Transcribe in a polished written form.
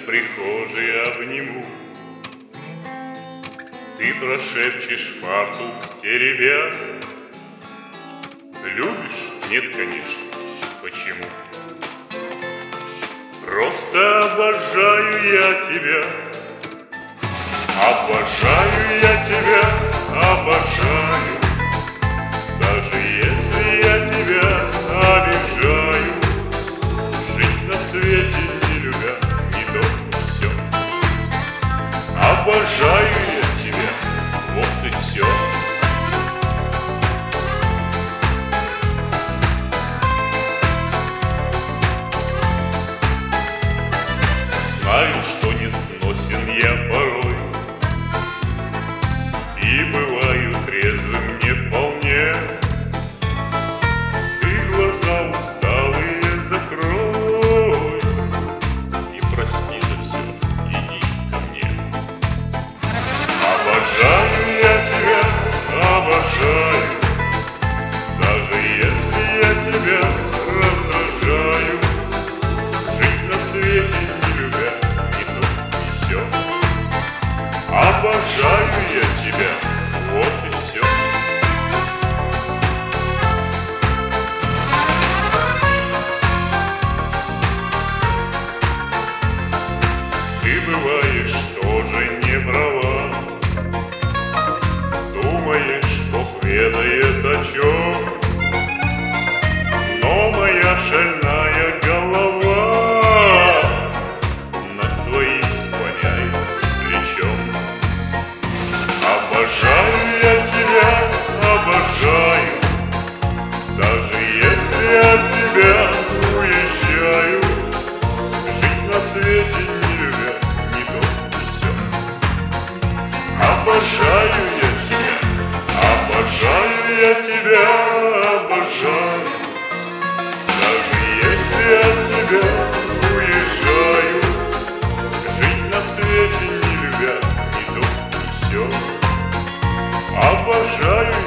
прихожей обниму. Ты прошепчешь фартук теребя. Любишь? Нет, конечно. Почему? Просто обожаю я тебя. Обожаю я тебя, обожаю. Даже если я тебя обижаю, жить на свете не любя, не то, не сё. Обожаю я тебя, вот и все. Знаю, что не сносен я порой, и бываю трезвым не вполне. Ты глаза усталые закрой и прости за все, иди ко мне. Обожаю я тебя, обожаю. Даже если я тебя раздражаю, жить на свете не любя, ни то, ни сё. Обожаю я тебя, вот и все. Ты бываешь тоже не права, думаешь, Бог ведает о чем, но моя шальная голова над твоим склоняется плечом. Обожаю я тебя, обожаю. Даже если от тебя уезжаю, жить на свете не любя, ни то, ни сё. Обожаю я тебя, обожаю я тебя, обожаю. Даже если от тебя уезжаю, жить на свете не любя, ни то, ни сё. Обожаю